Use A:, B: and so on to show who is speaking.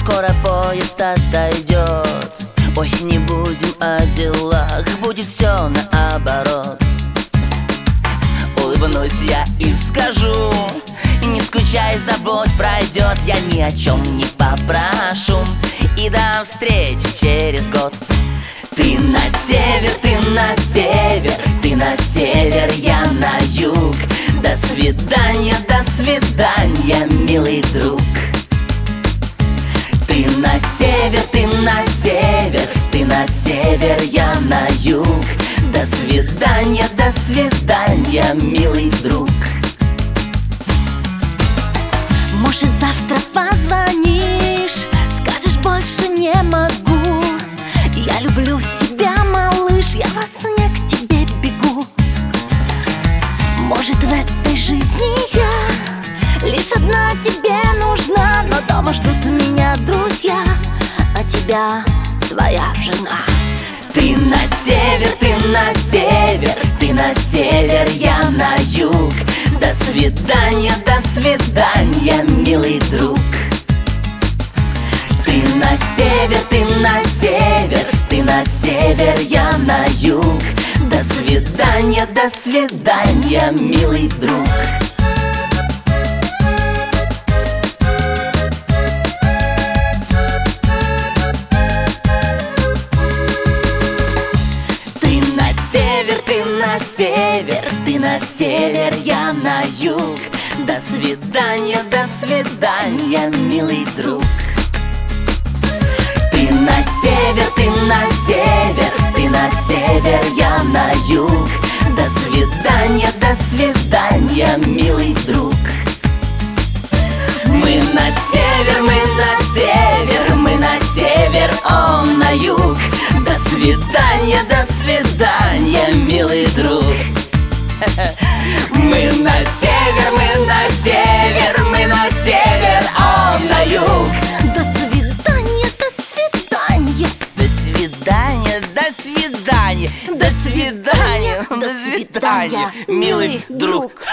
A: скоро поезд отойдет. Ой, не будем о делах, будет все наоборот. Улыбнусь я и скажу: не скучай, забудь, пройдет. Я ни о чем не попрошу, и до встречи через год. Ты на север, ты на север, ты на север, я на юг. До свидания, милый друг. Ты на север, ты на север, ты на север, я на юг. До свидания, милый друг.
B: Может, завтра позвонишь, скажешь: больше не могу. Я люблю тебя, малыш, я во сне к тебе бегу. Может, в этой жизни я лишь одна тебе нужна, но дома ждут меня друзья, а тебя твоя жена.
A: Ты на север, ты на север, ты на север, я на юг. До свидания, милый друг. Ты на север, ты на север, ты на север, я на юг. До свидания, милый друг. Ты на север, ты на север, ты на север, я на юг. До свидания, милый друг. Ты на север, ты на север, ты на север, я на юг. До свидания, милый друг. Мы на север, мы на север, мы на север, он на юг. До свидания, милый друг. Мы на север, мы на север, мы на север, он на юг.
B: До свидания,
A: До свидания, до свидания, до свидания, до свидания, милый друг.